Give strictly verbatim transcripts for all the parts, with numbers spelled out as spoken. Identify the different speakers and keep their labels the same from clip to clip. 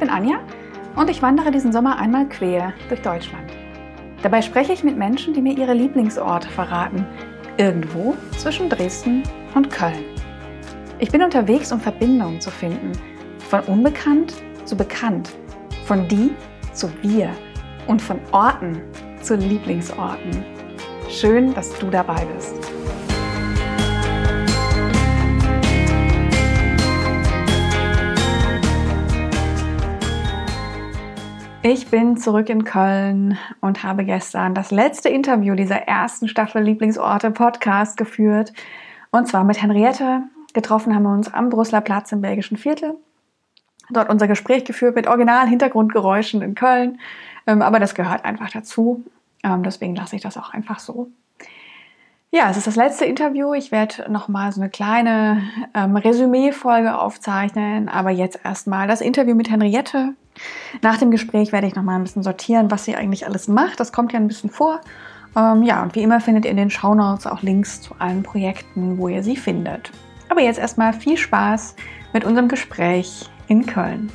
Speaker 1: bin Anja und ich wandere diesen Sommer einmal quer durch Deutschland. Dabei spreche ich mit Menschen, die mir ihre Lieblingsorte verraten, irgendwo zwischen Dresden und Köln. Ich bin unterwegs, um Verbindungen zu finden, von unbekannt zu bekannt, von die zu wir und von Orten zu Lieblingsorten. Schön, dass du dabei bist. Ich bin zurück in Köln und habe gestern das letzte Interview dieser ersten Staffel Lieblingsorte Podcast geführt. Und zwar mit Henriette. Getroffen haben wir uns am Brüsseler Platz im belgischen Viertel. Dort unser Gespräch geführt mit Original-Hintergrundgeräuschen in Köln. Aber das gehört einfach dazu. Deswegen lasse ich das auch einfach so. Ja, es ist das letzte Interview. Ich werde nochmal so eine kleine ähm, Resümee-Folge aufzeichnen. Aber jetzt erstmal das Interview mit Henriette. Nach dem Gespräch werde ich nochmal ein bisschen sortieren, was sie eigentlich alles macht. Das kommt ja ein bisschen vor. Ähm, ja, und wie immer findet ihr in den Shownotes auch Links zu allen Projekten, wo ihr sie findet. Aber jetzt erstmal viel Spaß mit unserem Gespräch in Köln.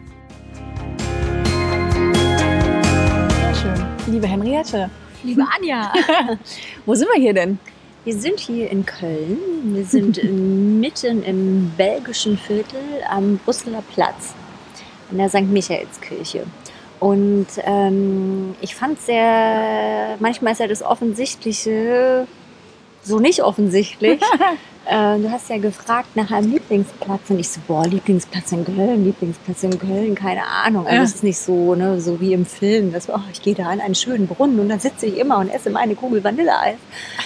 Speaker 1: Sehr schön. Liebe Henriette.
Speaker 2: Liebe Anja.
Speaker 1: Wo sind wir hier denn?
Speaker 2: Wir sind hier in Köln. Wir sind mitten im belgischen Viertel am Brüsseler Platz in der Sankt Michaelskirche. Und ähm, ich fand sehr, manchmal ist ja das Offensichtliche so nicht offensichtlich. äh, du hast ja gefragt nach einem Lieblingsplatz und ich so, boah, Lieblingsplatz in Köln, Lieblingsplatz in Köln, keine Ahnung. Also es ist nicht so, ne, so wie im Film, dass oh, ich gehe da an einen schönen Brunnen und dann sitze ich immer und esse meine Kugel Vanilleeis.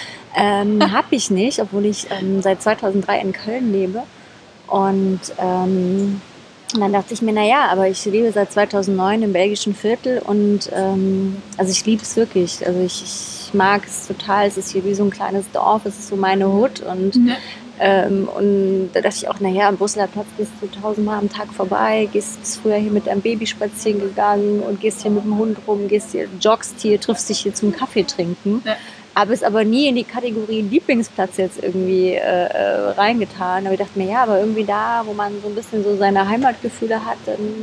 Speaker 2: Ähm, hab ich nicht, obwohl ich ähm, seit zweitausenddrei in Köln lebe. Und ähm, dann dachte ich mir, naja, aber ich lebe seit zweitausendneun im belgischen Viertel und ähm, also ich liebe es wirklich. Also ich, ich mag es total. Es ist hier wie so ein kleines Dorf, es ist so meine Hut. Und, ja. ähm, und da dachte ich auch, naja, am Brüsseler Platz gehst du tausendmal am Tag vorbei, gehst bist früher hier mit deinem Baby spazieren gegangen und gehst hier mit dem Hund rum, gehst hier, joggst hier, triffst dich hier zum Kaffee trinken. Ja. Habe es aber nie in die Kategorie Lieblingsplatz jetzt irgendwie äh, reingetan. Aber ich dachte mir, ja, aber irgendwie da, wo man so ein bisschen so seine Heimatgefühle hat, dann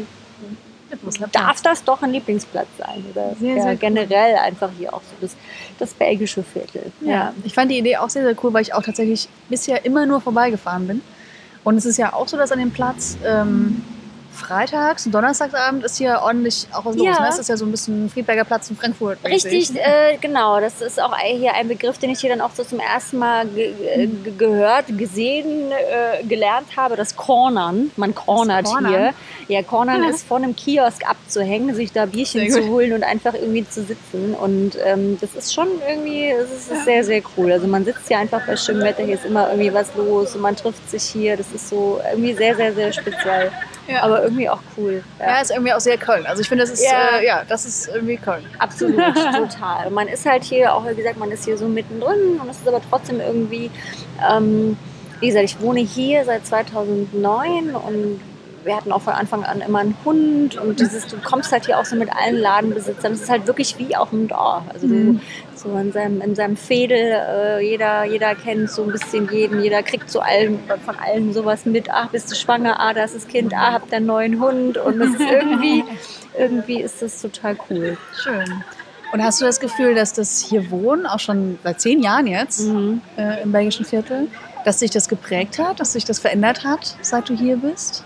Speaker 2: darf das doch ein Lieblingsplatz sein. Oder sehr, ja, sehr generell cool. Einfach hier auch so das, das belgische Viertel.
Speaker 1: Ja. Ja, ich fand die Idee auch sehr, sehr cool, weil ich auch tatsächlich bisher immer nur vorbeigefahren bin. Und es ist ja auch so, dass an dem Platz ähm, freitags und donnerstagsabend ist hier ordentlich auch was los. Ja. Ne? Das ist ja so ein bisschen Friedberger Platz in Frankfurt.
Speaker 2: Richtig, äh, genau. Das ist auch hier ein Begriff, den ich hier dann auch so zum ersten Mal ge- ge- gehört, gesehen, äh, gelernt habe. Das Cornern. Man cornert hier. Ja, Cornern ja. ist vor einem Kiosk abzuhängen, sich da Bierchen zu holen und einfach irgendwie zu sitzen. Und ähm, das ist schon irgendwie, das ist ja. sehr, sehr cool. Also man sitzt hier einfach bei schönem Wetter. Hier ist immer irgendwie was los und man trifft sich hier. Das ist so irgendwie sehr, sehr, sehr speziell. Ja. Aber irgendwie auch cool.
Speaker 1: Ja. ja, ist irgendwie auch sehr Köln. Also ich finde, das ist, ja. Äh, ja, das ist irgendwie Köln.
Speaker 2: Absolut, total. Man ist halt hier, auch wie gesagt, man ist hier so mittendrin und es ist aber trotzdem irgendwie, ähm, wie gesagt, ich wohne hier seit zweitausendneun und wir hatten auch von Anfang an immer einen Hund und dieses, du kommst halt hier auch so mit allen Ladenbesitzern. Es ist halt wirklich wie auf dem Dorf. Also du, so in seinem, in seinem Fädel, äh, jeder, jeder kennt so ein bisschen jeden, jeder kriegt so allen, von allen sowas mit. Ach, bist du schwanger? Ah, da ist das Kind. Ah, habt ihr einen neuen Hund? Und das ist irgendwie, irgendwie ist das total cool.
Speaker 1: Schön. Und hast du das Gefühl, dass das hier Wohnen, auch schon seit zehn Jahren jetzt, mhm. äh, im belgischen Viertel, dass sich das geprägt hat, dass sich das verändert hat, seit du hier bist?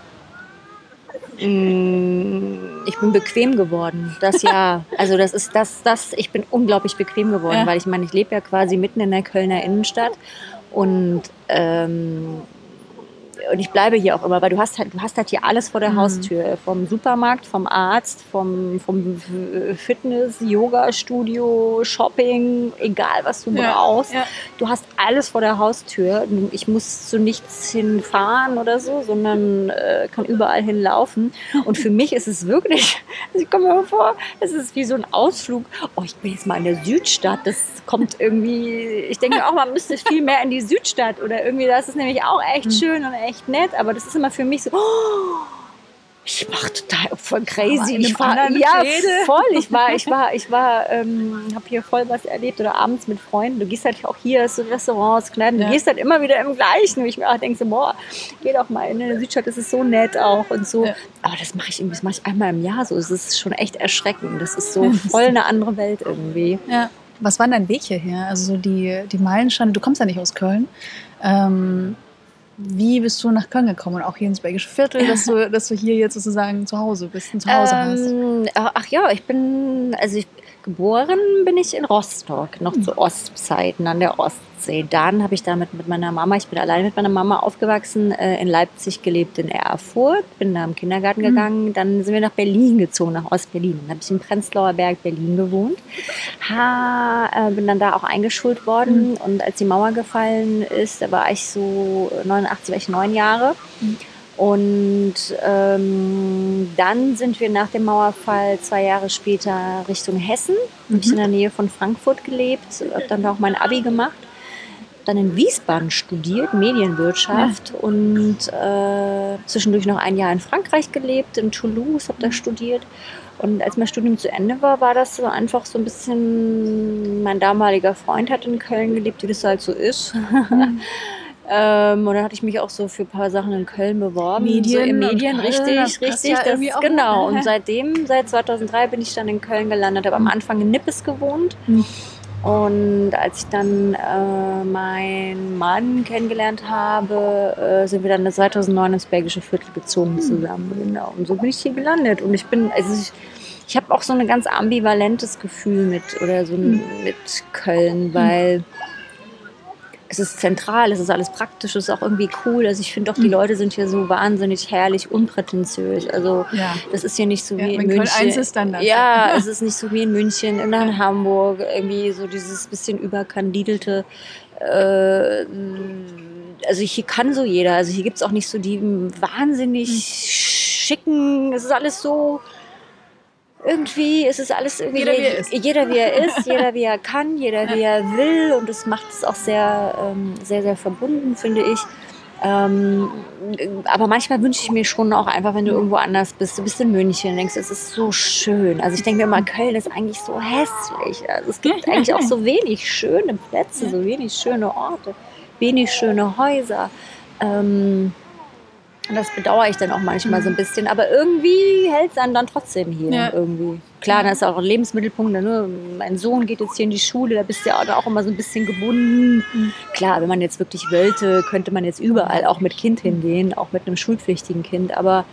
Speaker 2: Ich bin bequem geworden, das ja. Also das ist das, das. Ich bin unglaublich bequem geworden, ja. Weil ich meine, ich lebe ja quasi mitten in der Kölner Innenstadt und ähm, und ich bleibe hier auch immer, weil du hast halt, du hast halt hier alles vor der mhm. Haustür. Vom Supermarkt, vom Arzt, vom, vom Fitness, Yoga-Studio, Shopping, egal was du ja. brauchst. Ja. Du hast alles vor der Haustür. Ich muss zu nichts hinfahren oder so, sondern äh, kann überall hinlaufen. Und für mich ist es wirklich, also ich komme mir vor, es ist wie so ein Ausflug. Oh, ich bin jetzt mal in der Südstadt. Das kommt irgendwie, ich denke auch, man müsste viel mehr in die Südstadt oder irgendwie, das ist nämlich auch echt mhm. schön und echt nett, aber das ist immer für mich so, oh, Ich war total voll crazy.
Speaker 1: Ich
Speaker 2: Ich war ja voll. Ich war, ich war, ich war, ähm, habe hier voll was erlebt oder abends mit Freunden. Du gehst halt auch hier so Restaurants, Kneipen. Du
Speaker 1: Ja.
Speaker 2: gehst halt immer wieder im Gleichen. Und ich mir auch denke so, boah, geh doch mal in der Südstadt. Das ist so nett auch und so.
Speaker 1: Ja.
Speaker 2: Aber das mache ich irgendwie, das mache ich einmal im Jahr so. Es ist schon echt erschreckend. Das ist so voll eine andere Welt irgendwie.
Speaker 1: Ja. Was war dein Weg hierher? Also so die, die Meilensteine, du kommst ja nicht aus Köln. Ähm, wie bist du nach Köln gekommen und auch hier ins Belgische Viertel, dass du, dass du hier jetzt sozusagen zu Hause bist, ein Zuhause
Speaker 2: ähm, hast? Ach ja, ich bin, also ich, geboren bin ich in Rostock, noch zu Ostzeiten an der Ostsee. Dann habe ich damit mit meiner Mama, ich bin alleine mit meiner Mama aufgewachsen, äh, in Leipzig gelebt, in Erfurt, bin da im Kindergarten gegangen. Mhm. Dann sind wir nach Berlin gezogen, nach Ostberlin. Dann habe ich in Prenzlauer Berg, Berlin gewohnt. Ha, äh, bin dann da auch eingeschult worden. Mhm. Und als die Mauer gefallen ist, da war ich so neunundachtzig, war ich neun Jahre. Mhm. Und ähm, dann sind wir nach dem Mauerfall zwei Jahre später Richtung Hessen. Mhm. Habe ich in der Nähe von Frankfurt gelebt, habe dann auch mein Abi gemacht. Dann in Wiesbaden studiert, Medienwirtschaft. Ja. Und äh, zwischendurch noch ein Jahr in Frankreich gelebt, in Toulouse, habe da studiert. Und als mein Studium zu Ende war, war das so einfach so ein bisschen, mein damaliger Freund hat in Köln gelebt, wie das halt so ist. Mhm. Ähm, und dann hatte ich mich auch so für ein paar Sachen in Köln beworben.
Speaker 1: Medien,
Speaker 2: so in Medien, richtig,
Speaker 1: das
Speaker 2: richtig.
Speaker 1: Ja
Speaker 2: das,
Speaker 1: auch
Speaker 2: genau. Und seitdem, seit zweitausenddrei bin ich dann in Köln gelandet. Habe am Anfang in Nippes gewohnt. Mhm. Und als ich dann äh, meinen Mann kennengelernt habe, äh, sind wir dann zweitausendneun ins Belgische Viertel gezogen zusammen. Mhm. Genau. Und so bin ich hier gelandet. Und ich bin, also ich, ich habe auch so ein ganz ambivalentes Gefühl mit, oder so mhm. mit Köln, weil mhm. es ist zentral, es ist alles praktisch, es ist auch irgendwie cool. Also ich finde auch, die Leute sind hier so wahnsinnig herrlich, unprätentiös. Also ja. das ist hier nicht so wie ja, in München. Köln eins ist dann das. Ja, es ist nicht so wie in München, in Hamburg, irgendwie so dieses bisschen überkandidelte. Äh, also hier kann so jeder. Also hier gibt es auch nicht so die wahnsinnig hm. schicken, es ist alles so... Irgendwie ist es alles irgendwie
Speaker 1: jeder wie er ist,
Speaker 2: jeder wie er, ist, jeder wie er kann, jeder wie er will, und das macht es auch sehr, ähm, sehr, sehr verbunden, finde ich. Ähm, aber manchmal wünsche ich mir schon auch einfach, wenn du irgendwo anders bist, du bist in München, denkst, es ist so schön. Also ich denke mir immer, Köln ist eigentlich so hässlich. Also es gibt eigentlich auch so wenig schöne Plätze, so wenig schöne Orte, wenig schöne Häuser. Ähm, Das bedauere ich dann auch manchmal mhm. so ein bisschen. Aber irgendwie hält es einen dann trotzdem hier. Ja. Irgendwie. Klar, da ist auch ein Lebensmittelpunkt. Ne? Mein Sohn geht jetzt hier in die Schule, da bist du ja auch immer so ein bisschen gebunden. Mhm. Klar, wenn man jetzt wirklich wollte, könnte man jetzt überall auch mit Kind hingehen, auch mit einem schulpflichtigen Kind. Aber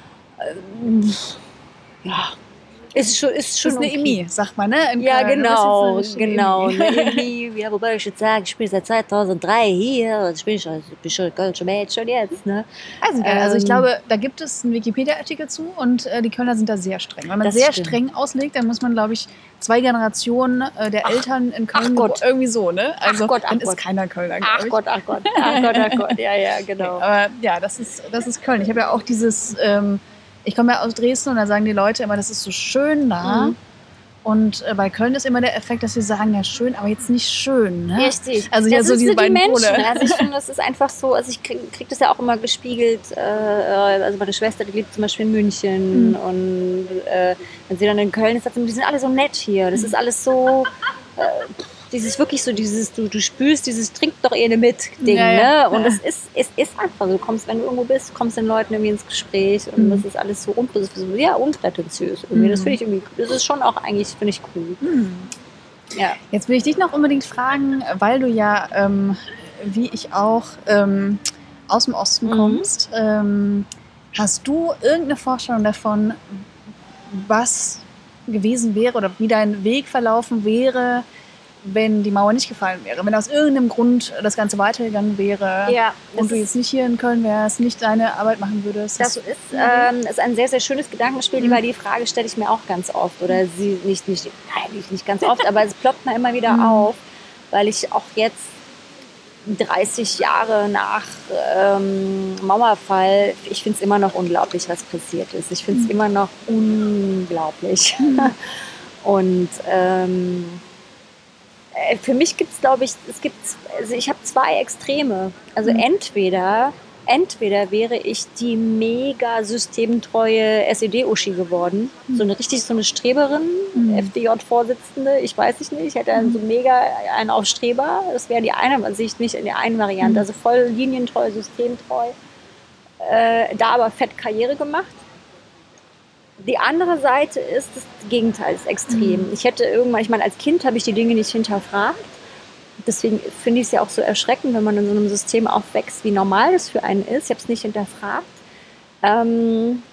Speaker 2: ähm, ja, ist schon, ist schon
Speaker 1: ist eine
Speaker 2: okay.
Speaker 1: Emi, sagt man, ne? In
Speaker 2: ja,
Speaker 1: Köln.
Speaker 2: genau, genau. Eine Emi. Ja, wobei ich jetzt sage, ich bin seit zweitausenddrei hier. Ich bin schon, ich bin schon ein Kölscher Mädchen jetzt. Ne?
Speaker 1: Also, ähm, also ich glaube, da gibt es einen Wikipedia-Artikel zu, und äh, die Kölner sind da sehr streng. Wenn man das sehr stimmt. streng auslegt, dann muss man, glaube ich, zwei Generationen äh, der ach, Eltern in Köln irgendwie so, ne? Also
Speaker 2: ach Gott, ach
Speaker 1: dann
Speaker 2: Gott.
Speaker 1: ist keiner Kölner,
Speaker 2: Ach Gott, ach Gott, ach Gott, ach Gott, ja, ja, genau.
Speaker 1: Aber ja, das ist, das ist Köln. Ich habe ja auch dieses... Ähm, Ich komme ja aus Dresden, und da sagen die Leute immer, das ist so schön da. Mhm. Und äh, bei Köln ist immer der Effekt, dass sie sagen, ja schön, aber jetzt nicht schön. Ne?
Speaker 2: Richtig.
Speaker 1: Also ja,
Speaker 2: das
Speaker 1: so diese
Speaker 2: die
Speaker 1: beiden
Speaker 2: Menschen.
Speaker 1: Pole.
Speaker 2: Also ich finde, das ist einfach so, also ich kriege krieg das ja auch immer gespiegelt. Äh, also meine Schwester, die lebt zum Beispiel in München. Mhm. Und äh, wenn sie dann in Köln ist, sagt sie, die sind alle so nett hier. Das ist alles so... Äh, dieses wirklich so, dieses, du, du spürst dieses Trink doch eh mit Ding, ja, ja. ne? Und es ist, es ist einfach so. Du kommst, wenn du irgendwo bist, kommst den Leuten irgendwie ins Gespräch, und mhm. das ist alles so, unpräs- so ja, unprätentiös irgendwie. Mhm. Das finde ich irgendwie, das ist schon auch eigentlich, finde ich cool. Mhm. Ja.
Speaker 1: Jetzt will ich dich noch unbedingt fragen, weil du ja, ähm, wie ich auch, ähm, aus dem Osten mhm. kommst. Ähm, hast du irgendeine Vorstellung davon, was gewesen wäre oder wie dein Weg verlaufen wäre, wenn die Mauer nicht gefallen wäre, wenn aus irgendeinem Grund das Ganze weitergegangen wäre
Speaker 2: ja,
Speaker 1: und du jetzt nicht hier in Köln wärst, nicht deine Arbeit machen würdest?
Speaker 2: Das ist, ähm, ist ein sehr, sehr schönes Gedankenspiel, mhm. weil die Frage stelle ich mir auch ganz oft, oder sie nicht, nicht, nein, nicht, nicht ganz oft, aber es ploppt mir immer wieder mhm. auf, weil ich auch jetzt dreißig Jahre nach ähm, Mauerfall, ich finde es immer noch unglaublich, was passiert ist. Ich finde es mhm. immer noch unglaublich. Mhm. Und ähm, für mich gibt es, glaube ich, es gibt, also ich habe zwei Extreme. Also mhm. entweder entweder wäre ich die mega systemtreue S E D-Uschi geworden, mhm. so eine richtig so eine Streberin, mhm. F D J-Vorsitzende, ich weiß es nicht, ich hätte mhm. so mega einen auf Streber, das wäre die eine Ansicht, nicht in der einen Variante, mhm. also voll linientreu, systemtreu, äh, da aber fett Karriere gemacht. Die andere Seite ist das Gegenteil, das Extrem. Mhm. Ich hätte irgendwann, ich meine, als Kind habe ich die Dinge nicht hinterfragt. Deswegen finde ich es ja auch so erschreckend, wenn man in so einem System aufwächst, wie normal das für einen ist. Ich habe es nicht hinterfragt. Ähm,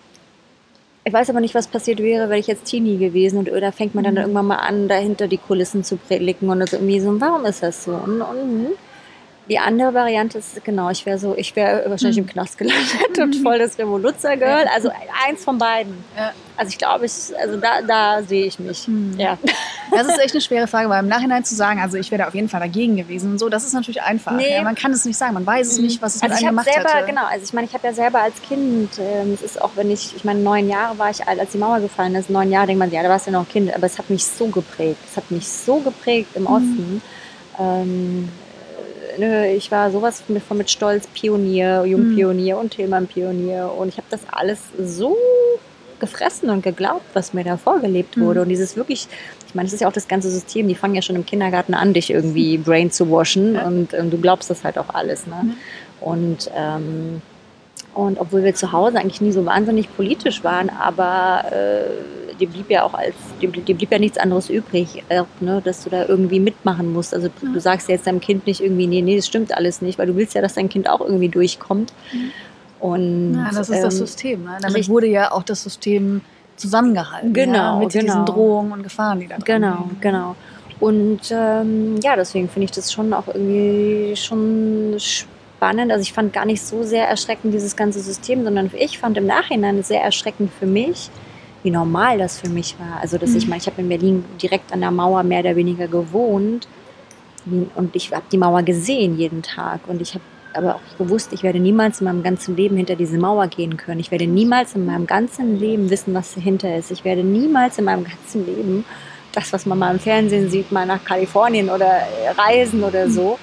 Speaker 2: ich weiß aber nicht, was passiert wäre, wäre ich jetzt Teenie gewesen. Und oder fängt man dann mhm. irgendwann mal an, dahinter die Kulissen zu blicken und das irgendwie so, warum ist das so? Und, und, die andere Variante ist, genau, ich wäre so, ich wäre wahrscheinlich mhm. im Knast gelandet und voll das Revoluzzer-Girl. Also eins von beiden. Ja. Also ich glaube, ich, also da, da sehe ich mich. Mhm. Ja.
Speaker 1: Das ist echt eine schwere Frage, weil im Nachhinein zu sagen, also ich wäre da auf jeden Fall dagegen gewesen und so, das ist natürlich einfach. Nee. Ja, man kann es nicht sagen, man weiß es mhm. nicht, was es
Speaker 2: also
Speaker 1: mit einem gemacht
Speaker 2: selber,
Speaker 1: hätte.
Speaker 2: Genau, also ich meine, ich habe ja selber als Kind, ähm, es ist auch, wenn ich, ich meine, neun Jahre war ich alt, als die Mauer gefallen ist, neun Jahre, denkt man, ja, da warst du ja noch ein Kind, aber es hat mich so geprägt, es hat mich so geprägt im Osten. Mhm. Ähm, Ich war sowas von mit Stolz Pionier, Jungpionier und Tillmann-Pionier und ich habe das alles so gefressen und geglaubt, was mir da vorgelebt wurde. Mhm. Und dieses wirklich, ich meine, das ist ja auch das ganze System, die fangen ja schon im Kindergarten an, dich irgendwie brain zu washen ja. und ähm, du glaubst das halt auch alles. Ne? Mhm. Und, ähm, und obwohl wir zu Hause eigentlich nie so wahnsinnig politisch waren, aber äh, dir blieb ja auch als, dir, dir blieb ja nichts anderes übrig, äh, ne, dass du da irgendwie mitmachen musst. Also du sagst ja jetzt deinem Kind nicht irgendwie, nee, nee, das stimmt alles nicht, weil du willst ja, dass dein Kind auch irgendwie durchkommt. Mhm. Und,
Speaker 1: ja, das ist ähm, das System. Ne? Damit wurde ja auch das System zusammengehalten.
Speaker 2: Genau,
Speaker 1: ja? Mit
Speaker 2: genau.
Speaker 1: diesen Drohungen und Gefahren, die da dran
Speaker 2: Genau,
Speaker 1: liegen.
Speaker 2: genau. Und ähm, ja, deswegen finde ich das schon auch irgendwie schon spannend. Also ich fand gar nicht so sehr erschreckend dieses ganze System, sondern ich fand im Nachhinein sehr erschreckend für mich, wie normal das für mich war. Also dass mhm. ich meine, ich habe in Berlin direkt an der Mauer mehr oder weniger gewohnt und ich habe die Mauer gesehen jeden Tag und ich habe aber auch gewusst, ich werde niemals in meinem ganzen Leben hinter diese Mauer gehen können. Ich werde niemals in meinem ganzen Leben wissen, was dahinter ist. Ich werde niemals in meinem ganzen Leben das, was man mal im Fernsehen sieht, mal nach Kalifornien oder reisen oder so.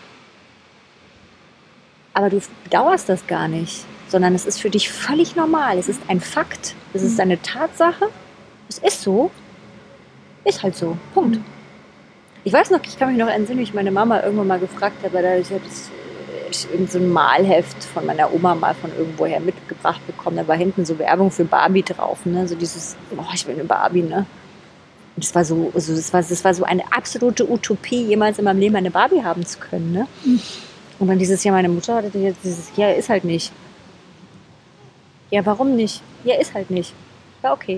Speaker 2: Aber du bedauerst das gar nicht, sondern es ist für dich völlig normal. Es ist ein Fakt, es ist eine Tatsache. Es ist so, ist halt so, Punkt. Ich weiß noch, ich kann mich noch entsinnen, wie ich meine Mama irgendwann mal gefragt habe, weil ich habe irgend so ein Malheft von meiner Oma mal von irgendwoher mitgebracht bekommen. Da war hinten so Werbung für Barbie drauf, ne? So dieses, oh, ich will eine Barbie, ne? Und das war so, also das war, das war so eine absolute Utopie, jemals in meinem Leben eine Barbie haben zu können, ne? Mhm. Und dann dieses Jahr meine Mutter hatte dieses, ja, ist halt nicht. Ja, warum nicht? Ja, ist halt nicht. Ja, okay.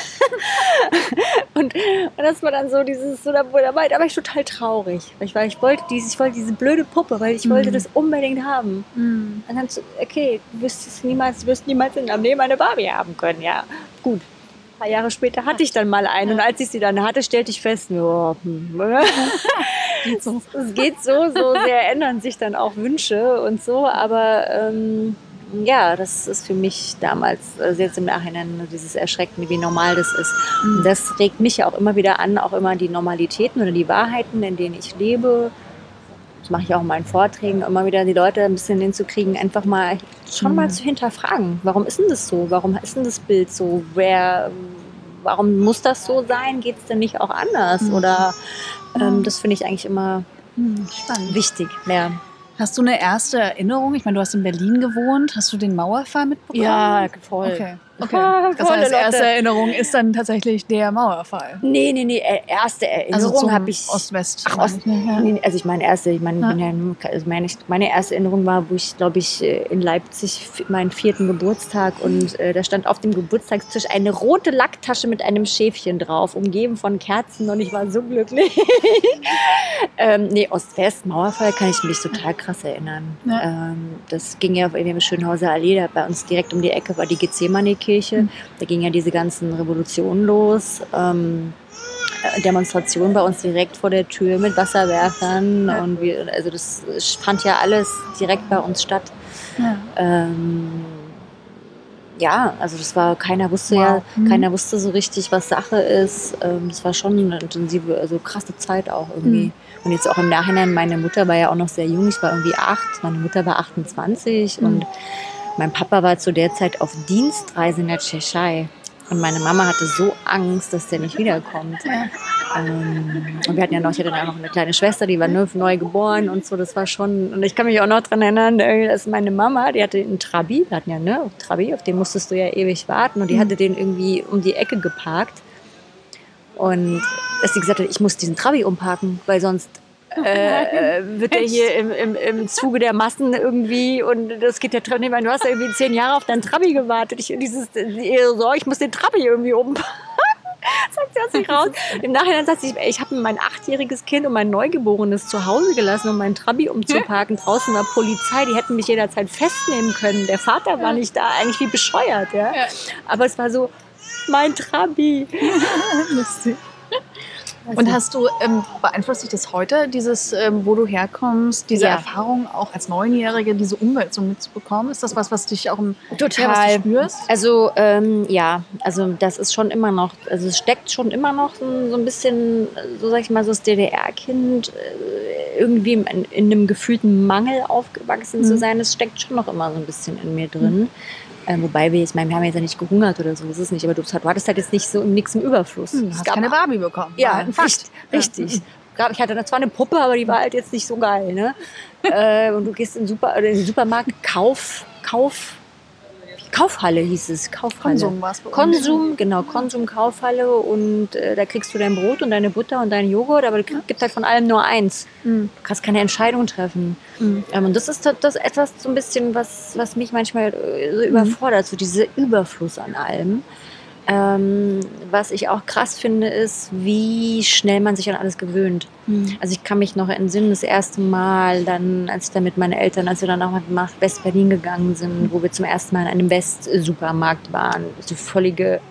Speaker 2: und, und das war dann so dieses, so, da, da war ich total traurig. Weil ich, weil ich, wollte dieses, ich wollte diese blöde Puppe, weil ich mm. wollte das unbedingt haben. Mm. Und dann so, okay, du wirst, es niemals, du wirst niemals in deinem Leben eine Barbie haben können, ja. Gut. Ein paar Jahre später hatte ich dann mal eine. Und als ich sie dann hatte, stellte ich fest, oh, hm. geht so. Es geht so, so sehr ändern sich dann auch Wünsche und so, aber ähm, ja, das ist für mich damals, also jetzt im Nachhinein, dieses Erschreckende, wie normal das ist. Und das regt mich ja auch immer wieder an, auch immer die Normalitäten oder die Wahrheiten, in denen ich lebe. Das mache ich auch in meinen Vorträgen, immer wieder die Leute ein bisschen hinzukriegen, einfach mal schon mal zu hinterfragen. Warum ist denn das so? Warum ist denn das Bild so? Wer, warum muss das so sein? Geht es denn nicht auch anders? Mhm. Oder ähm, das finde ich eigentlich immer spannend. Wichtig. Ja.
Speaker 1: Hast du eine erste Erinnerung? Ich meine, du hast in Berlin gewohnt. Hast du den Mauerfall mitbekommen?
Speaker 2: Ja, voll.
Speaker 1: Okay. Okay. Das heißt, erste Erinnerung ist dann tatsächlich der Mauerfall.
Speaker 2: Nee, nee, nee. Erste Erinnerung
Speaker 1: also
Speaker 2: habe ich.
Speaker 1: Ost-West.
Speaker 2: Ach, Ost, ja. nee, also ich meine erste, ich meine, ja. bin ja, also meine, meine erste Erinnerung war, wo ich, glaube ich, in Leipzig meinen vierten Geburtstag und äh, da stand auf dem Geburtstagstisch eine rote Lacktasche mit einem Schäfchen drauf, umgeben von Kerzen und ich war so glücklich. ähm, nee, Ost-West, Mauerfall kann ich mich total krass erinnern. Ja. Ähm, das ging ja in der Schönhauser Allee, da bei uns direkt um die Ecke war die Gethsemane-Kirche. Da gingen ja diese ganzen Revolutionen los. Ähm, Demonstrationen bei uns direkt vor der Tür mit Wasserwerfern. Ja. Und wir, also das fand ja alles direkt bei uns statt. Ja. Ähm, ja, also das war, keiner wusste
Speaker 1: Wow.
Speaker 2: ja,
Speaker 1: Mhm.
Speaker 2: keiner wusste so richtig, was Sache ist. Ähm, das war schon eine intensive, also krasse Zeit auch irgendwie.
Speaker 1: Mhm.
Speaker 2: Und jetzt auch im Nachhinein, meine Mutter war ja auch noch sehr jung, ich war irgendwie acht, meine Mutter war achtundzwanzig
Speaker 1: Mhm.
Speaker 2: und mein Papa war zu der Zeit auf Dienstreise in der Tschechei. Und meine Mama hatte so Angst, dass der nicht wiederkommt.
Speaker 1: Ja.
Speaker 2: Ähm, und wir hatten ja noch, ich hatte dann auch noch eine kleine Schwester, die war neu, neu geboren und so, das war schon, und ich kann mich auch noch daran erinnern, äh, dass meine Mama, die hatte einen Trabi, wir hatten ja, ne, Trabi, auf den musstest du ja ewig warten, und die
Speaker 1: Mhm.
Speaker 2: hatte den irgendwie um die Ecke geparkt, und dass sie gesagt hat, ich muss diesen Trabi umparken, weil sonst äh, wird der hier im, im, im Zuge der Massen irgendwie, und das geht ja dran, ich meine, du hast ja irgendwie zehn Jahre auf deinen Trabi gewartet, ich, dieses, so, ich muss den Trabi irgendwie umparken. Sagt sie aus sich raus. Im Nachhinein sagt sie, ich habe mein achtjähriges Kind und mein Neugeborenes zu Hause gelassen, um meinen Trabi umzuparken. Draußen war Polizei, die hätten mich jederzeit festnehmen können. Der Vater war nicht da, eigentlich wie bescheuert. Ja?
Speaker 1: Ja.
Speaker 2: Aber es war so, mein Trabi.
Speaker 1: Lustig. Und hast du, ähm, beeinflusst dich das heute, dieses, ähm, wo du herkommst, diese
Speaker 2: Ja.
Speaker 1: Erfahrung auch als Neunjährige, diese Umwelt so mitzubekommen? Ist das was, was dich auch im,
Speaker 2: Total.
Speaker 1: Ja, was du spürst?
Speaker 2: Also ähm, ja, also das ist schon immer noch, also es steckt schon immer noch so, so ein bisschen, so sag ich mal, so das D D R-Kind äh, irgendwie in, in einem gefühlten Mangel aufgewachsen
Speaker 1: Mhm.
Speaker 2: zu sein. Das steckt schon noch immer so ein bisschen in mir drin. Mhm. Ähm, wobei wir jetzt, ich meine, wir haben jetzt ja nicht gehungert oder so, das ist nicht, aber du, du hattest halt jetzt nicht so nichts im Überfluss.
Speaker 1: Hm,
Speaker 2: Es
Speaker 1: hast
Speaker 2: gab
Speaker 1: keine Barbie bekommen.
Speaker 2: Ja,
Speaker 1: War ein Fakt.
Speaker 2: richtig. richtig. Gab- Ich hatte da zwar eine Puppe, aber die war halt jetzt nicht so geil. Ne? äh, und du gehst in, Super, oder in den Supermarkt, Kauf, Kauf, Kaufhalle hieß es. Kaufhalle.
Speaker 1: Konsum war's bei uns.
Speaker 2: Konsum, genau, Konsum, Kaufhalle, und äh, da kriegst du dein Brot und deine Butter und deinen Joghurt, aber es gibt halt von allem nur eins.
Speaker 1: Mhm.
Speaker 2: Du kannst keine Entscheidung treffen.
Speaker 1: Mhm.
Speaker 2: Ähm, und das ist das, das etwas so ein bisschen, was, was mich manchmal äh, so überfordert, so dieser Überfluss an allem. Ähm, was ich auch krass finde, ist, wie schnell man sich an alles gewöhnt.
Speaker 1: Mhm.
Speaker 2: Also ich kann mich noch entsinnen, das erste Mal, dann, als ich dann mit meinen Eltern, als wir dann auch nach West-Berlin gegangen sind, wo wir zum ersten Mal in einem West-Supermarkt waren, so völlige,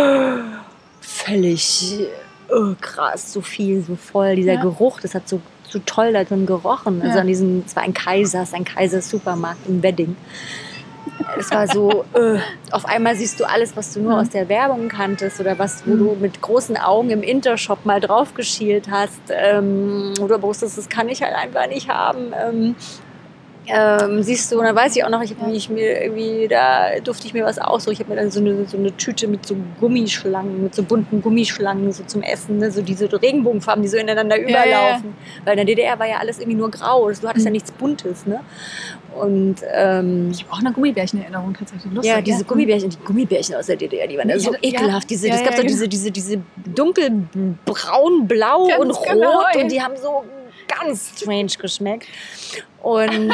Speaker 2: völlig oh, krass, so viel, so voll, dieser
Speaker 1: Ja.
Speaker 2: Geruch, das hat so, so toll da drin gerochen. Also
Speaker 1: Ja.
Speaker 2: an diesem, es war ein Kaisers, ein Kaisers-Supermarkt in Wedding. Es war so, äh, auf einmal siehst du alles, was du nur
Speaker 1: Mhm.
Speaker 2: aus der Werbung kanntest oder was, wo du mit großen Augen im Intershop mal drauf geschielt hast, ähm, wo du wusstest, das kann ich halt einfach nicht haben. Ähm, ähm, siehst du, und dann weiß ich auch noch, ich hab, wie ich mir irgendwie, da durfte ich mir was aussuchen. Ich habe mir dann so eine, so eine Tüte mit so Gummischlangen, mit so bunten Gummischlangen so zum Essen, ne? So diese Regenbogenfarben, die so ineinander
Speaker 1: Ja,
Speaker 2: überlaufen.
Speaker 1: ja, ja.
Speaker 2: Weil in der D D R war ja alles irgendwie nur grau, du hattest ja nichts Buntes. Ne? Und ähm,
Speaker 1: Ich habe auch eine Gummibärchen-Erinnerung tatsächlich. Lustig,
Speaker 2: ja, diese Gummibärchen, die Gummibärchen aus der D D R, die waren ja so
Speaker 1: Ja.
Speaker 2: ekelhaft. Diese,
Speaker 1: Ja,
Speaker 2: es gab
Speaker 1: ja,
Speaker 2: so
Speaker 1: genau.
Speaker 2: diese, diese, diese dunkelbraun, blau
Speaker 1: Ganz
Speaker 2: und rot,
Speaker 1: genau, ja.
Speaker 2: und die haben so ganz strange geschmeckt. Und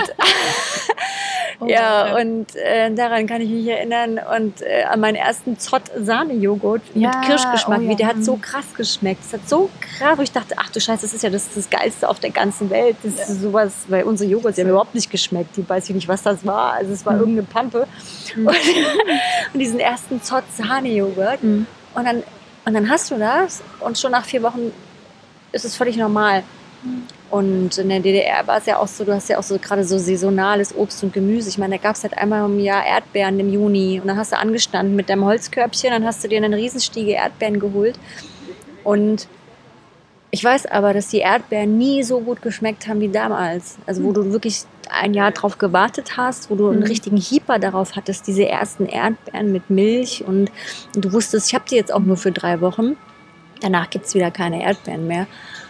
Speaker 1: Oh,
Speaker 2: ja,
Speaker 1: ja.
Speaker 2: und äh, daran kann ich mich erinnern, und äh, an meinen ersten Zott-Sahne-Joghurt mit
Speaker 1: Ja,
Speaker 2: Kirschgeschmack,
Speaker 1: oh ja.
Speaker 2: wie der hat so krass geschmeckt. Das hat so krass, wo ich dachte, ach du Scheiße, das ist ja das, das Geilste auf der ganzen Welt. Das ist sowas, weil unsere Joghurts, die haben überhaupt nicht geschmeckt. Die weiß ich nicht, was das war. Also es war
Speaker 1: Mhm.
Speaker 2: irgendeine Pampe. Und, und diesen ersten Zott-Sahne-Joghurt.
Speaker 1: Mhm.
Speaker 2: Und dann, und dann hast du das, und schon nach vier Wochen ist es völlig normal. Und in der D D R war es ja auch so, du hast ja auch so gerade so saisonales Obst und Gemüse. Ich meine, da gab es halt einmal im Jahr Erdbeeren im Juni. Und dann hast du angestanden mit deinem Holzkörbchen, dann hast du dir einen Riesenstiege Erdbeeren geholt. Und ich weiß aber, dass die Erdbeeren nie so gut geschmeckt haben wie damals. Also wo du wirklich ein Jahr drauf gewartet hast, wo du einen
Speaker 1: Mhm.
Speaker 2: richtigen Hieper darauf hattest, diese ersten Erdbeeren mit Milch. Und, und du wusstest, ich habe die jetzt auch nur für drei Wochen. Danach gibt es wieder keine Erdbeeren mehr.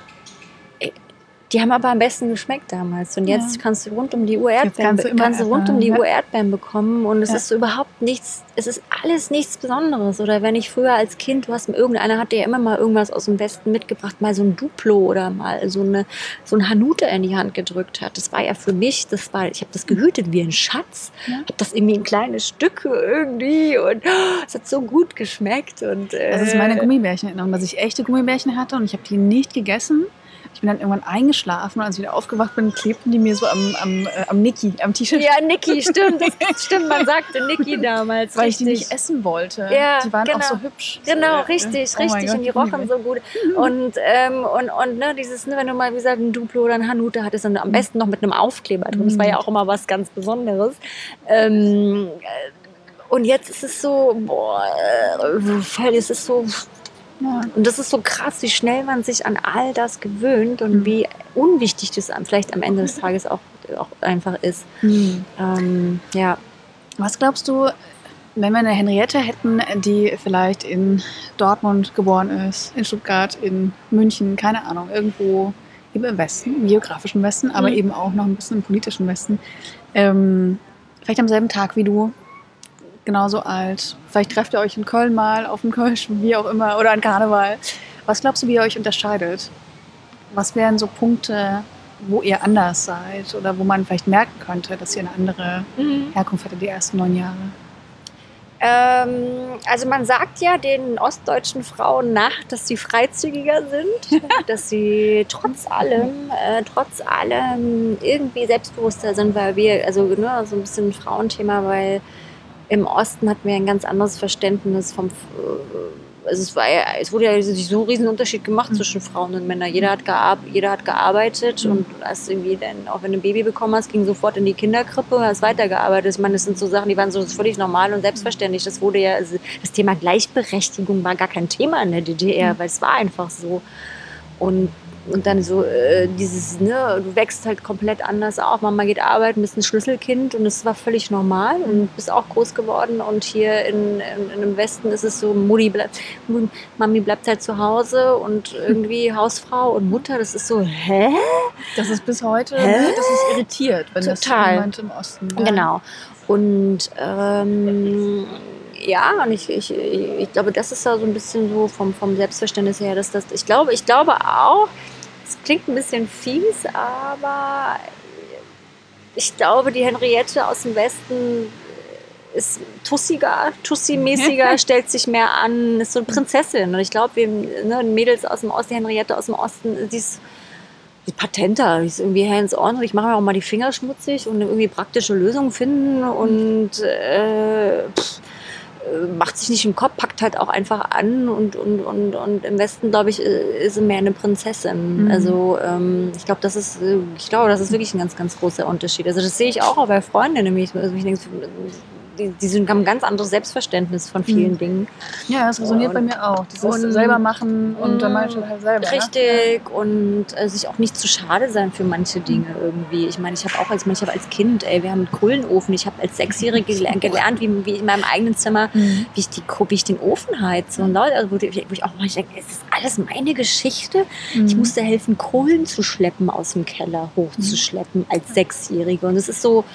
Speaker 2: Die haben aber am besten geschmeckt damals. Und jetzt
Speaker 1: Ja.
Speaker 2: kannst du rund um die Uhr Erdbeeren,
Speaker 1: kannst du immer
Speaker 2: kannst du rund um die
Speaker 1: Erdbeeren,
Speaker 2: Uhr Erdbeeren bekommen. Und es
Speaker 1: Ja.
Speaker 2: ist so überhaupt nichts, es ist alles nichts Besonderes. Oder wenn ich früher als Kind, du hast irgendeiner hat dir ja immer mal irgendwas aus dem Westen mitgebracht, mal so ein Duplo oder mal so eine so ein Hanuta in die Hand gedrückt hat. Das war ja für mich, das war, ich habe das gehütet wie ein Schatz.
Speaker 1: Ja.
Speaker 2: Habe das irgendwie in kleine Stücke irgendwie, und oh, es hat so gut geschmeckt. Und äh,
Speaker 1: Das ist meine Gummibärchen-Erinnerung, dass ich echte Gummibärchen hatte und ich habe die nicht gegessen. Ich bin dann irgendwann eingeschlafen und als ich wieder aufgewacht bin, klebten die mir so am, am, äh, am Niki, am T-Shirt,
Speaker 2: Ja, Niki, stimmt, das stimmt, man sagte Niki damals.
Speaker 1: weil ich die
Speaker 2: richtig.
Speaker 1: nicht essen wollte.
Speaker 2: Ja,
Speaker 1: die waren
Speaker 2: genau.
Speaker 1: auch so hübsch.
Speaker 2: Genau,
Speaker 1: So,
Speaker 2: richtig,
Speaker 1: oh mein
Speaker 2: richtig.
Speaker 1: Gott,
Speaker 2: Und die rochen
Speaker 1: Gummibärchen.
Speaker 2: so gut. Und, ähm, und, und ne, dieses, ne, wenn du mal, wie gesagt, ein Duplo oder ein Hanuta hattest, und am besten noch mit einem Aufkleber drin. Das war ja auch immer was ganz Besonderes. Ähm, Und jetzt ist es so, boah, äh, es ist so, ja. Und das ist so krass, wie schnell man sich an all das gewöhnt und mhm. wie unwichtig das vielleicht am Ende des Tages auch, auch einfach ist. Mhm. Ähm, ja.
Speaker 1: Was glaubst du, wenn wir eine Henriette hätten, die vielleicht in Dortmund geboren ist, in Stuttgart, in München, keine Ahnung, irgendwo im Westen, im geografischen Westen, aber mhm. eben auch noch ein bisschen im politischen Westen, ähm, vielleicht am selben Tag wie du, genauso alt, vielleicht trefft ihr euch in Köln mal, auf dem Kölsch, wie auch immer, oder an Karneval. Was glaubst du, wie ihr euch unterscheidet? Was wären so Punkte, wo ihr anders seid oder wo man vielleicht merken könnte, dass ihr eine andere mhm. Herkunft hattet die ersten neun Jahre?
Speaker 2: Ähm, also man sagt ja den ostdeutschen Frauen nach, dass sie freizügiger sind, dass sie trotz allem, äh, trotz allem irgendwie selbstbewusster sind, weil wir, also ne, so ein bisschen ein Frauenthema, weil im Osten hatten wir ein ganz anderes Verständnis vom, also es war ja, es wurde ja so ein riesen Unterschied gemacht mhm. zwischen Frauen und Männern. Jeder hat, gear- jeder hat gearbeitet mhm. und hast irgendwie dann, auch wenn du ein Baby bekommen hast, ging sofort in die Kinderkrippe und hast weitergearbeitet. Ich meine, das sind so Sachen, die waren so völlig normal und selbstverständlich. Das wurde ja, also das Thema Gleichberechtigung war gar kein Thema in der D D R, mhm. weil es war einfach so. Und Und dann so äh, dieses, ne, du wächst halt komplett anders auf. Mama geht arbeiten, bist ein Schlüsselkind und das war völlig normal und bist auch groß geworden. Und hier in, in, in dem Westen ist es so, Mutti bleibt, Mami bleibt halt zu Hause und irgendwie Hausfrau und Mutter, das ist so, hä?
Speaker 1: Das ist bis heute, hä? Das ist irritiert, wenn
Speaker 2: Total.
Speaker 1: Das jemand im Osten. Ja.
Speaker 2: Genau. Und ähm, ja, und ich, ich, ich glaube, das ist ja so ein bisschen so vom, vom Selbstverständnis her, dass das, ich glaube, ich glaube auch, es klingt ein bisschen fies, aber ich glaube, die Henriette aus dem Westen ist tussiger, tussi-mäßiger, stellt sich mehr an, ist so eine Prinzessin. Und ich glaube, wir ne, Mädels aus dem Osten, die Henriette aus dem Osten, die ist die patenter, die ist irgendwie hands-on und ich mache mir auch mal die Finger schmutzig und irgendwie praktische Lösungen finden und äh, pff, macht sich nicht im Kopf, packt halt auch einfach an und, und, und, und im Westen, glaube ich, ist sie mehr eine Prinzessin. Mhm. Also ähm, ich glaube, das ist, ich glaube, das ist wirklich ein ganz, ganz großer Unterschied. Also das sehe ich auch bei Freunden, nämlich, also ich denke, die, die sind, haben ein ganz anderes Selbstverständnis von vielen mhm. Dingen.
Speaker 1: Ja, das resoniert und, bei mir auch. Dieses und, selber machen und dann manchmal halt selber.
Speaker 2: Richtig, ja. Und äh, sich auch nicht zu schade sein für manche Dinge irgendwie. Ich meine, ich habe auch als, ich habe als Kind, ey, wir haben einen Kohlenofen. Ich habe als Sechsjährige gelernt, gelernt wie, wie in meinem eigenen Zimmer, mhm. wie, ich die, wie ich den Ofen heize. Und Leute, also, wo, ich, wo ich auch mal denke, ist das alles meine Geschichte? Mhm. Ich musste helfen, Kohlen zu schleppen, aus dem Keller hochzuschleppen mhm. als Sechsjährige. Und es ist so,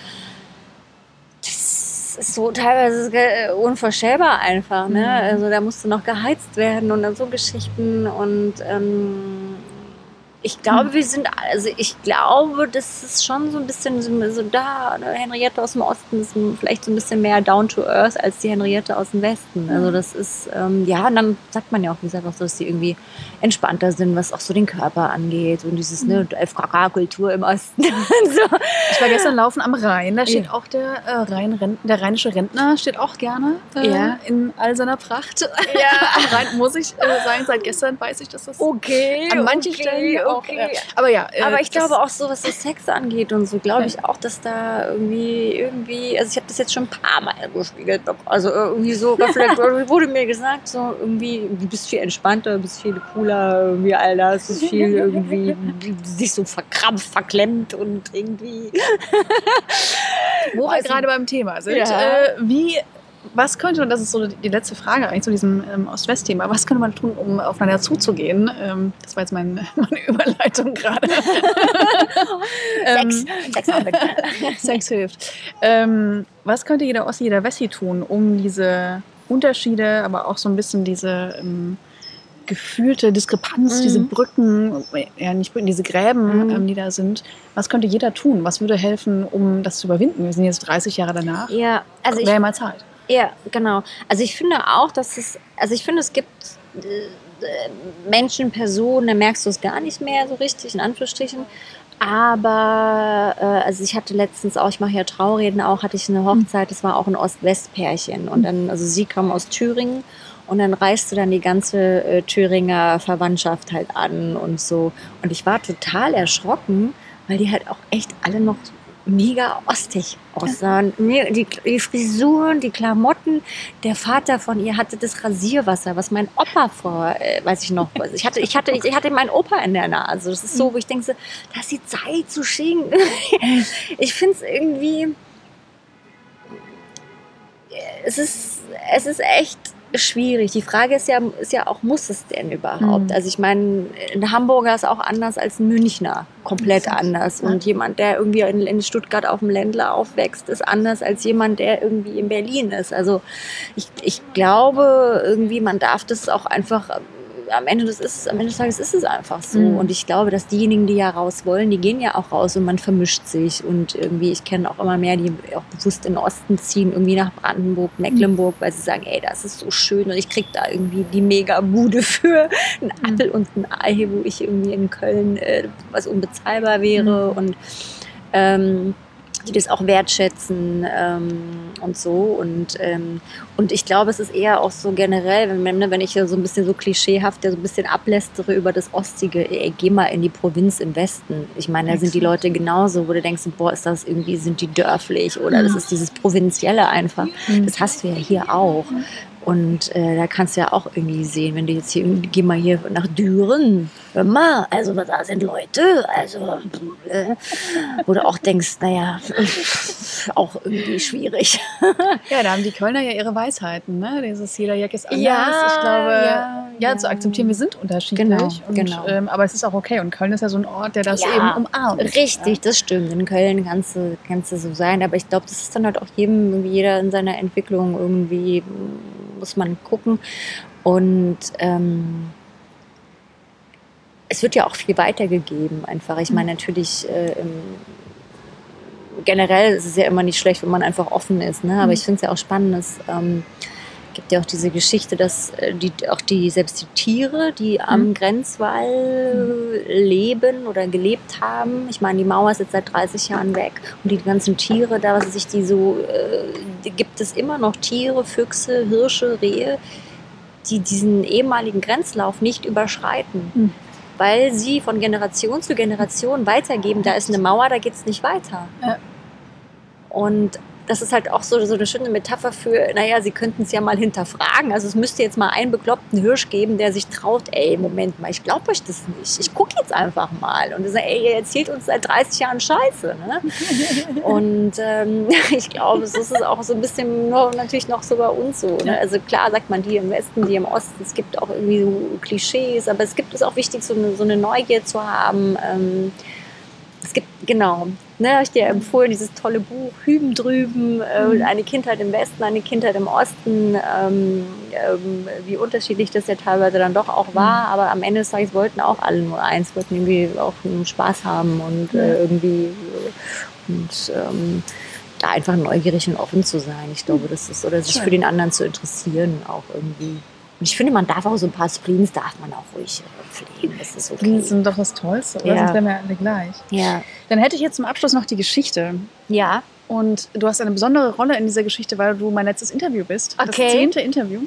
Speaker 2: ist so teilweise unvorstellbar einfach, ne? Mhm. Also da musste noch geheizt werden und dann so Geschichten und ähm, ich glaube, mhm. wir sind, also ich glaube, das ist schon so ein bisschen so, so da, ne? Henriette aus dem Osten ist vielleicht so ein bisschen mehr down to earth als die Henriette aus dem Westen. Also das ist, ähm, ja, und dann sagt man ja auch, wie gesagt, auch so, dass die irgendwie entspannter sind, was auch so den Körper angeht und dieses, mhm. ne, F K K-Kultur im Osten. So.
Speaker 1: Ich war gestern laufen am Rhein, da steht ja. auch der, äh, Rhein, der rheinische Rentner, steht auch gerne äh, ja. in all seiner Pracht. Ja. Am Rhein muss ich äh, sagen, seit gestern weiß ich, dass das
Speaker 2: okay,
Speaker 1: an manchen
Speaker 2: okay,
Speaker 1: Stellen auch,
Speaker 2: okay.
Speaker 1: Äh, aber ja. Äh,
Speaker 2: aber ich glaube auch so, was so Sex angeht und so, glaube ich auch, dass da irgendwie, irgendwie, also ich habe das jetzt schon ein paar Mal gespiegelt, also irgendwie so, vielleicht wurde mir gesagt, so irgendwie, du bist viel entspannter, du bist viel cooler, irgendwie all das ist viel irgendwie, sich so verkrampft, verklemmt und irgendwie.
Speaker 1: Wo wir gerade beim Thema sind, ja. äh, wie, was könnte, und das ist so die letzte Frage eigentlich zu diesem ähm, Ost-West-Thema, was könnte man tun, um aufeinander zuzugehen? Ähm, das war jetzt mein, meine Überleitung gerade.
Speaker 2: Sex. Sex,
Speaker 1: Sex hilft. Ähm, was könnte jeder Ossi, jeder Wessi tun, um diese Unterschiede, aber auch so ein bisschen diese ähm, gefühlte Diskrepanz, mhm. diese Brücken, ja nicht Brücken, diese Gräben, mhm. ähm, die da sind. Was könnte jeder tun? Was würde helfen, um das zu überwinden? Wir sind jetzt dreißig Jahre danach.
Speaker 2: Ja, also
Speaker 1: wäre mal Zeit.
Speaker 2: Ja, genau. Also ich finde auch, dass es, also ich finde, es gibt äh, Menschen, Personen, da merkst du es gar nicht mehr so richtig, in Anführungsstrichen. Aber, äh, also ich hatte letztens auch, ich mache ja Traureden auch, hatte ich eine Hochzeit, das war auch ein Ost-West-Pärchen. Und dann, also sie kam aus Thüringen und dann reiste dann die ganze äh, Thüringer Verwandtschaft halt an und so. Und ich war total erschrocken, weil die halt auch echt alle noch mega ostig aussahen. Die, die Frisuren, die Klamotten. Der Vater von ihr hatte das Rasierwasser, was mein Opa vor, äh, weiß ich noch, ich hatte, ich hatte, ich hatte meinen Opa in der Nase. Das ist so, wo ich denke, so, das ist die Zeit zu schinken. Ich finde es irgendwie, es ist, es ist echt schwierig. Die Frage ist ja, ist ja auch, muss es denn überhaupt? Mhm. Also ich meine, ein Hamburger ist auch anders als ein Münchner. Komplett anders. Und jemand, der irgendwie in, in Stuttgart auf dem Ländler aufwächst, ist anders als jemand, der irgendwie in Berlin ist. Also ich, ich glaube, irgendwie, man darf das auch einfach... Am Ende, des ist, am Ende des Tages ist es einfach so. Mhm. Und ich glaube, dass diejenigen, die ja raus wollen, die gehen ja auch raus und man vermischt sich. Und irgendwie, ich kenne auch immer mehr, die auch bewusst in den Osten ziehen, irgendwie nach Brandenburg, Mecklenburg, weil sie sagen, ey, das ist so schön und ich kriege da irgendwie die Mega-Bude für einen Apfel mhm. und ein Ei, wo ich irgendwie in Köln äh, was unbezahlbar wäre. Mhm. Und ähm, die das auch wertschätzen ähm, und so. Und, ähm, und ich glaube, es ist eher auch so generell, wenn, wenn ich ja so ein bisschen so klischeehaft, ja so ein bisschen ablästere über das Ostige, ey, geh mal in die Provinz im Westen. Ich meine, da sind die Leute genauso, wo du denkst, boah, ist das irgendwie, sind die dörflich oder das ist dieses Provinzielle einfach. Das hast du ja hier auch. Und äh, da kannst du ja auch irgendwie sehen, wenn du jetzt hier, geh mal hier nach Düren, hör mal, also da sind Leute, also äh, wo du auch denkst, naja, auch irgendwie schwierig.
Speaker 1: Ja, da haben die Kölner ja ihre Weisheiten, ne? Dieses jeder Jack ist anders.
Speaker 2: Ja,
Speaker 1: ich glaube,
Speaker 2: ja,
Speaker 1: ja, ja, zu akzeptieren, wir sind unterschiedlich.
Speaker 2: Genau,
Speaker 1: und,
Speaker 2: genau.
Speaker 1: Ähm, aber es ist auch okay. Und Köln ist ja so ein Ort, der das
Speaker 2: ja,
Speaker 1: eben umarmt.
Speaker 2: Richtig,
Speaker 1: ja.
Speaker 2: Das stimmt. In Köln kannst du, kannst du so sein. Aber ich glaube, das ist dann halt auch jedem, irgendwie jeder in seiner Entwicklung irgendwie, muss man gucken. Und ähm, es wird ja auch viel weitergegeben einfach. Ich meine, natürlich äh, im, generell ist es ja immer nicht schlecht, wenn man einfach offen ist. Ne? Aber mhm. ich finde es ja auch spannend, dass ähm, gibt ja auch diese Geschichte, dass die, auch die, selbst die Tiere, die am mhm. Grenzwall leben oder gelebt haben, ich meine, die Mauer ist jetzt seit dreißig Jahren weg und die ganzen Tiere, da was sich die so, äh, gibt es immer noch Tiere, Füchse, Hirsche, Rehe, die diesen ehemaligen Grenzlauf nicht überschreiten. Mhm. Weil sie von Generation zu Generation weitergeben, da ist eine Mauer, da geht es nicht weiter. Ja. Und das ist halt auch so, so eine schöne Metapher für, naja, sie könnten es ja mal hinterfragen. Also es müsste jetzt mal einen bekloppten Hirsch geben, der sich traut, ey, Moment mal, ich glaube euch das nicht. Ich gucke jetzt einfach mal. Und er sagt, ey, ihr erzählt uns seit dreißig Jahren Scheiße. Ne? Und ähm, ich glaube, so ist es auch so ein bisschen nur, natürlich noch so bei uns so. Ne? Also klar sagt man, die im Westen, die im Osten, es gibt auch irgendwie so Klischees, aber es gibt es auch wichtig, so eine, so eine Neugier zu haben. Ähm, es gibt, genau, ne, habe ich dir empfohlen, dieses tolle Buch Hüben drüben, äh, eine Kindheit im Westen, eine Kindheit im Osten, ähm, ähm, wie unterschiedlich das ja teilweise dann doch auch war, mhm. aber am Ende des Tages wollten auch alle nur eins, wollten irgendwie auch Spaß haben und äh, irgendwie und ähm, da einfach neugierig und offen zu sein. Ich glaube, das ist, oder sich Schön. Für den anderen zu interessieren auch irgendwie. Und ich finde, man darf auch so ein paar Spleens, darf man auch ruhig pflegen. Das ist okay.
Speaker 1: Spleens sind doch das Tollste, oder?
Speaker 2: Ja.
Speaker 1: Sonst wären wir alle gleich.
Speaker 2: Ja.
Speaker 1: Dann hätte ich jetzt zum Abschluss noch die Geschichte.
Speaker 2: Ja.
Speaker 1: Und du hast eine besondere Rolle in dieser Geschichte, weil du mein letztes Interview bist.
Speaker 2: Okay.
Speaker 1: Das zehnte Interview.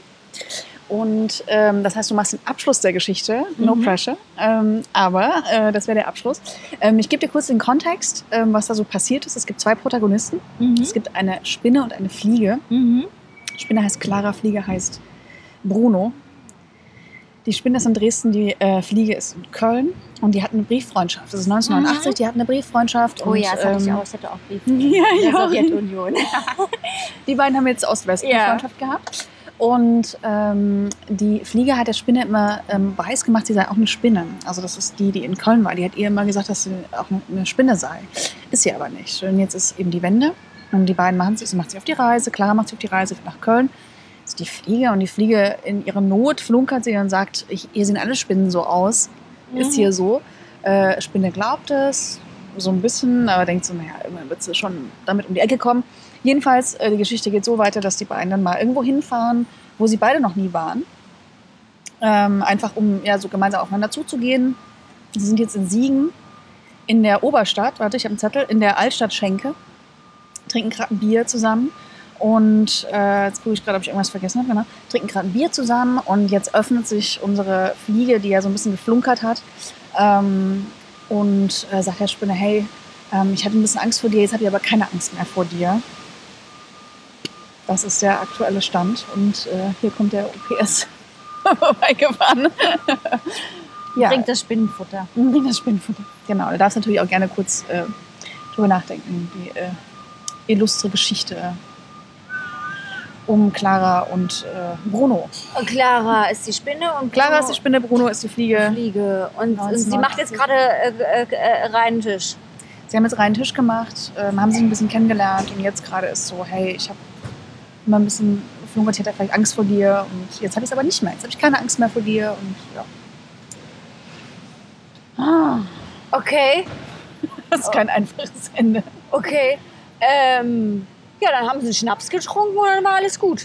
Speaker 1: Und ähm, das heißt, du machst den Abschluss der Geschichte. No mhm. pressure. Ähm, aber äh, das wäre der Abschluss. Ähm, ich gebe dir kurz den Kontext, ähm, was da so passiert ist. Es gibt zwei Protagonisten. Mhm. Es gibt eine Spinne und eine Fliege. Mhm. Spinne heißt Clara, Fliege heißt Bruno. Die Spinne ist in Dresden, die äh, Fliege ist in Köln und die hatten eine Brieffreundschaft. Das ist neunzehnhundertneunundachtzig, mhm. die hatten eine Brieffreundschaft.
Speaker 2: Oh
Speaker 1: und,
Speaker 2: ja, das hatte
Speaker 1: ähm,
Speaker 2: ich auch. Ich hatte auch Brieffreundschaft
Speaker 1: ja,
Speaker 2: in der
Speaker 1: ja.
Speaker 2: Sowjetunion.
Speaker 1: Die beiden haben jetzt Ost-West-Brieffreundschaft ja. gehabt. Und ähm, die Fliege hat der Spinne immer ähm, weiß gemacht, sie sei auch eine Spinne. Also das ist die, die in Köln war. Die hat ihr immer gesagt, dass sie auch eine Spinne sei. Ist sie aber nicht. Und jetzt ist eben die Wende. Und die beiden machen sich, sie macht sich auf die Reise. Clara macht sich auf die Reise nach Köln. Das ist die Fliege. Und die Fliege in ihrer Not flunkert sie und sagt, ich, hier sehen alle Spinnen so aus. Mhm. Ist hier so. Äh, Spinne glaubt es. So ein bisschen. Aber denkt so, naja, irgendwann wird sie schon damit um die Ecke kommen. Jedenfalls, äh, die Geschichte geht so weiter, dass die beiden dann mal irgendwo hinfahren, wo sie beide noch nie waren. Ähm, einfach um ja, so gemeinsam aufeinander zuzugehen. Sie sind jetzt in Siegen, in der Oberstadt, warte, ich habe einen Zettel, in der Altstadt Schenke, trinken gerade ein Bier zusammen. Und äh, jetzt gucke ich gerade, ob ich irgendwas vergessen habe. Genau. Trinken gerade ein Bier zusammen und jetzt öffnet sich unsere Fliege, die ja so ein bisschen geflunkert hat. Ähm, und äh, sagt der Spinne, hey, Ähm, ich hatte ein bisschen Angst vor dir, jetzt habe ich aber keine Angst mehr vor dir. Das ist der aktuelle Stand. Und äh, hier kommt der O P S vorbeigefahren.
Speaker 2: Ja. Bringt das Spinnenfutter.
Speaker 1: Bringt das Spinnenfutter. Genau, du darfst natürlich auch gerne kurz äh, drüber nachdenken. Die äh, illustre Geschichte um Clara und äh, Bruno.
Speaker 2: Und Clara ist die Spinne und
Speaker 1: Clara
Speaker 2: Bruno
Speaker 1: ist die Spinne, Bruno ist die Fliege.
Speaker 2: Die Fliege. Und, und sie macht jetzt gerade äh, äh, reinen Tisch.
Speaker 1: Sie haben jetzt reinen Tisch gemacht, ähm, haben sich ein bisschen kennengelernt und jetzt gerade ist so, hey, ich habe immer ein bisschen, Florian hat vielleicht Angst vor dir und jetzt habe ich es aber nicht mehr. Jetzt habe ich keine Angst mehr vor dir und ja.
Speaker 2: Ah. Okay.
Speaker 1: Das ist kein einfaches Ende.
Speaker 2: Okay. Ähm, ja, dann haben sie einen Schnaps getrunken und dann war alles gut.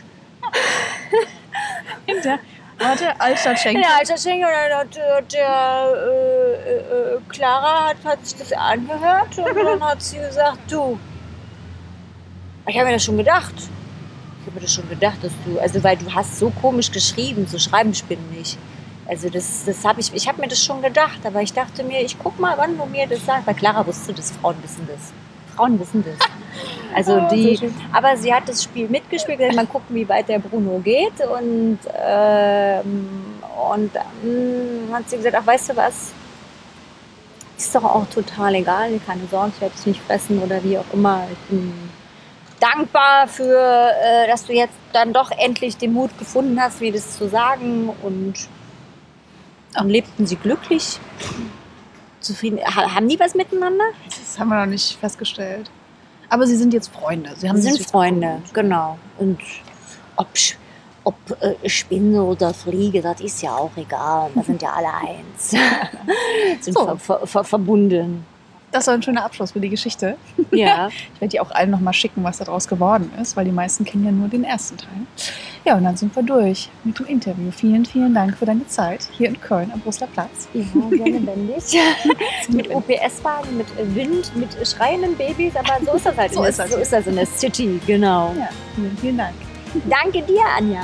Speaker 1: In der, warte, Altstadtschenke.
Speaker 2: In der Altstadtschenke. Und dann hat der, der äh, äh, Clara hat, hat sich das angehört und dann hat sie gesagt, du, ich habe mir das schon gedacht. Ich habe mir das schon gedacht, dass du, also weil du hast so komisch geschrieben, so schreiben Spinnen nicht. Also das, das habe ich, ich habe mir das schon gedacht, aber ich dachte mir, ich guck mal, wann du mir das sagst. Weil Clara wusste das, Frauen wissen das. Frauen wissen das. Also
Speaker 1: oh,
Speaker 2: die, aber sie hat das Spiel mitgespielt, gesagt, mal gucken, wie weit der Bruno geht und ähm, und dann hat sie gesagt, ach, weißt du was, ist doch auch total egal, keine Sorge, ich werde dich nicht fressen oder wie auch immer. Ich bin dankbar für, äh, dass du jetzt dann doch endlich den Mut gefunden hast, mir das zu sagen und dann lebten sie glücklich, zufrieden. Haben die was miteinander?
Speaker 1: Das haben wir noch nicht festgestellt. Aber sie sind jetzt Freunde. Sie, haben
Speaker 2: sie sind Freunde, genau. Und ob, ob äh, Spinne oder Fliege, das ist ja auch egal. Wir sind ja alle eins. sind
Speaker 1: so.
Speaker 2: ver, ver, ver, verbunden.
Speaker 1: Das war ein schöner Abschluss für die Geschichte.
Speaker 2: Ja.
Speaker 1: Ich werde dir auch allen noch mal schicken, was daraus geworden ist, weil die meisten kennen ja nur den ersten Teil. Ja, und dann sind wir durch mit dem Interview. Vielen, vielen Dank für deine Zeit hier in Köln am Brüsseler Platz.
Speaker 2: Ja, sehr lebendig. Mit O P S-Wagen, mit Wind, mit schreienden Babys, aber so ist das halt.
Speaker 1: so,
Speaker 2: in
Speaker 1: ist
Speaker 2: der,
Speaker 1: das.
Speaker 2: so ist das in der City, genau.
Speaker 1: Ja, vielen, vielen Dank.
Speaker 2: Danke dir, Anja.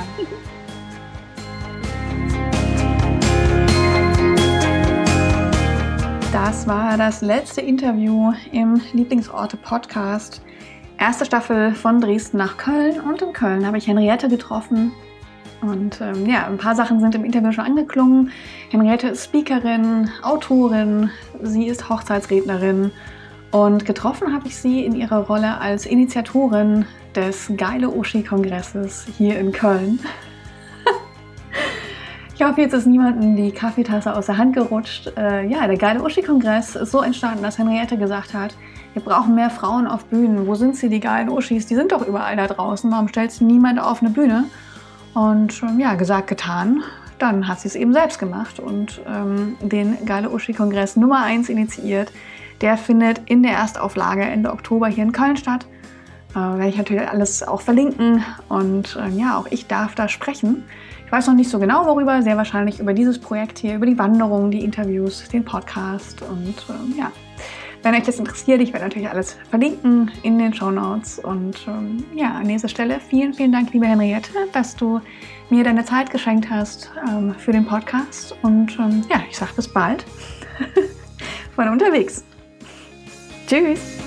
Speaker 1: Das war das letzte Interview im Lieblingsorte-Podcast. Erste Staffel von Dresden nach Köln und in Köln habe ich Henriette getroffen. Und ähm, ja, ein paar Sachen sind im Interview schon angeklungen. Henriette ist Speakerin, Autorin, sie ist Hochzeitsrednerin und getroffen habe ich sie in ihrer Rolle als Initiatorin des Geile Uschi-Kongresses hier in Köln. Ich hoffe, jetzt ist niemandem die Kaffeetasse aus der Hand gerutscht. Äh, ja, der Geile Uschi-Kongress ist so entstanden, dass Henriette gesagt hat, wir brauchen mehr Frauen auf Bühnen. Wo sind sie, die geilen Uschis? Die sind doch überall da draußen. Warum stellt sie niemand auf eine Bühne? Und ähm, ja, gesagt, getan. Dann hat sie es eben selbst gemacht und ähm, den Geile Uschi-Kongress Nummer eins initiiert. Der findet in der Erstauflage Ende Oktober hier in Köln statt. Äh, werde ich natürlich alles auch verlinken. Und äh, ja, auch ich darf da sprechen. Ich weiß noch nicht so genau worüber, sehr wahrscheinlich über dieses Projekt hier, über die Wanderung, die Interviews, den Podcast und ähm, ja, wenn euch das interessiert, ich werde natürlich alles verlinken in den Shownotes und ähm, ja, an dieser Stelle vielen, vielen Dank, liebe Henriette, dass du mir deine Zeit geschenkt hast ähm, für den Podcast und ähm, ja, ich sage bis bald von unterwegs. Tschüss!